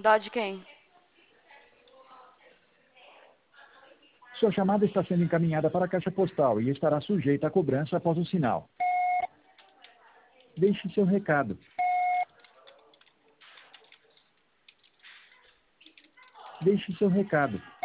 Dó de quem? Sua chamada está sendo encaminhada para a caixa postal e estará sujeita a cobrança após o sinal. Deixe seu recado. Deixe seu recado.